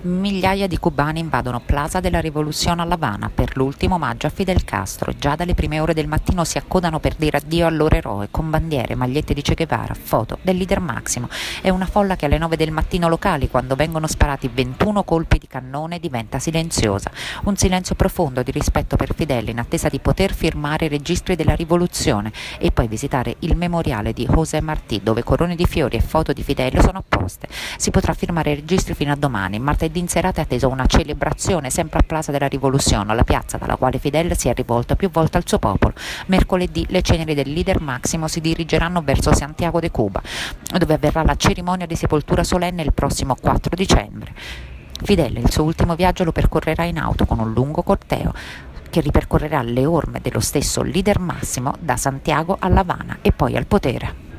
Migliaia di cubani invadono Plaza della Rivoluzione a La Habana per l'ultimo omaggio a Fidel Castro. Già dalle prime ore del mattino si accodano per dire addio al loro eroe, con bandiere, magliette di Che Guevara, foto del leader Massimo. È una folla che alle 9 del mattino locali, quando vengono sparati 21 colpi di cannone, diventa silenziosa. Un silenzio profondo di rispetto per Fidel, in attesa di poter firmare i registri della rivoluzione e poi visitare il memoriale di José Martí, dove corone di fiori e foto di Fidel sono apposte. Si potrà firmare i registri fino a domani. Martedì in serata è attesa una celebrazione sempre a Plaza della Rivoluzione, la piazza dalla quale Fidel si è rivolto più volte al suo popolo. Mercoledì le ceneri del leader Massimo si dirigeranno verso Santiago de Cuba, dove avverrà la cerimonia di sepoltura solenne il prossimo 4 dicembre. Fidel il suo ultimo viaggio lo percorrerà in auto con un lungo corteo che ripercorrerà le orme dello stesso leader Massimo da Santiago a La Habana e poi al potere.